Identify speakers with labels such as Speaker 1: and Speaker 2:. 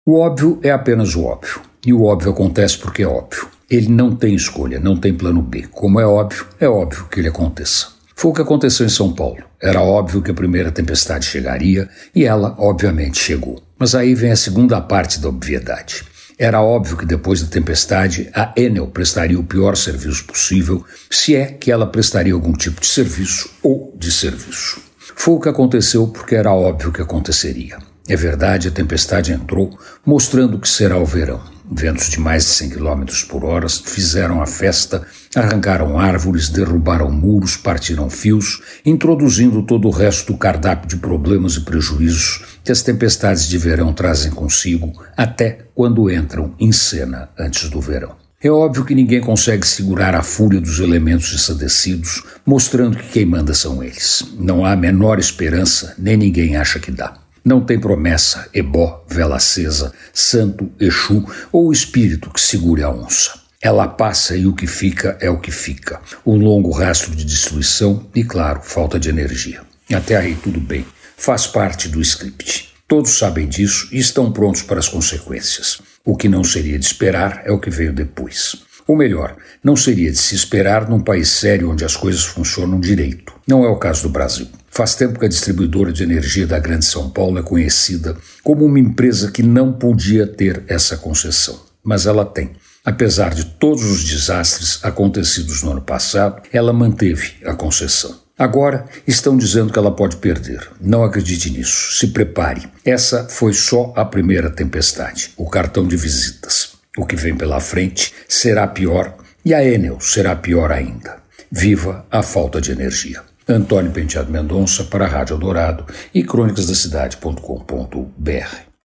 Speaker 1: O óbvio é apenas o óbvio, e o óbvio acontece porque é óbvio. Ele não tem escolha, não tem plano B. Como é óbvio que ele aconteça. Foi o que aconteceu em São Paulo. Era óbvio que a primeira tempestade chegaria, e ela, obviamente, chegou. Mas aí vem a segunda parte da obviedade. Era óbvio que depois da tempestade, a Enel prestaria o pior serviço possível, se é que ela prestaria algum tipo de serviço ou de serviço. Foi o que aconteceu porque era óbvio que aconteceria. É verdade, a tempestade entrou, mostrando que será o verão. Ventos de mais de 100 km por hora fizeram a festa, arrancaram árvores, derrubaram muros, partiram fios, introduzindo todo o resto do cardápio de problemas e prejuízos que as tempestades de verão trazem consigo, até quando entram em cena antes do verão. É óbvio que ninguém consegue segurar a fúria dos elementos ensandecidos, mostrando que quem manda são eles. Não há a menor esperança, nem ninguém acha que dá. Não tem promessa, ebó, vela acesa, santo, exu ou espírito que segure a onça. Ela passa e o que fica é o que fica. Um longo rastro de destruição e, claro, falta de energia. Até aí tudo bem. Faz parte do script. Todos sabem disso e estão prontos para as consequências. O que não seria de esperar é o que veio depois. Ou melhor, não seria de se esperar num país sério onde as coisas funcionam direito. Não é o caso do Brasil. Faz tempo que a distribuidora de energia da Grande São Paulo é conhecida como uma empresa que não podia ter essa concessão. Mas ela tem. Apesar de todos os desastres acontecidos no ano passado, ela manteve a concessão. Agora estão dizendo que ela pode perder. Não acredite nisso. Se prepare. Essa foi só a primeira tempestade, o cartão de visitas. O que vem pela frente será pior e a Enel será pior ainda. Viva a falta de energia. Antônio Penteado Mendonça para a Rádio Eldorado e crônicasdacidade.com.br.